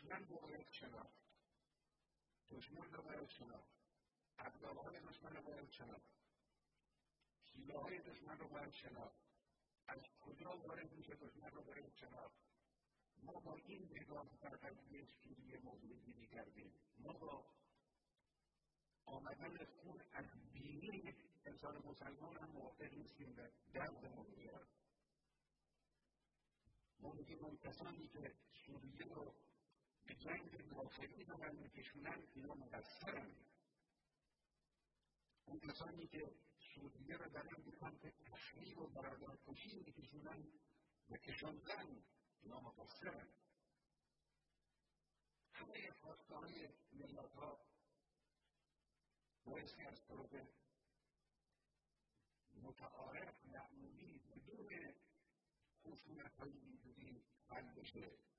دشمن رو باید شناخت. دشمن رو باید شناخت. ابزارهای دشمن رو باید شناخت. حیله‌های دشمن رو باید شناخت. از کجا وارد میشه دشمن رو باید شناخت. ما با این نگاه در قضیه سوریه موضوعی می‌گردیم. ما با آمدن خون از بینی انسان مسلمان هم موافق نیستیم در دردمون بیاد. ما میگیم اون کسانی که سوریه رو به جنگ داخلی دارن میکشونن اینا مقصرن. اون کسانی که سوریه رو دارن به سمت تخریب و برادرکشی میکشونن و کشاندن اینا مقصرن. همه خواسته‌های ملت‌ها بایستی از طرق متعارف معمولی بدون خشونت‌های اینجوری حل بشه.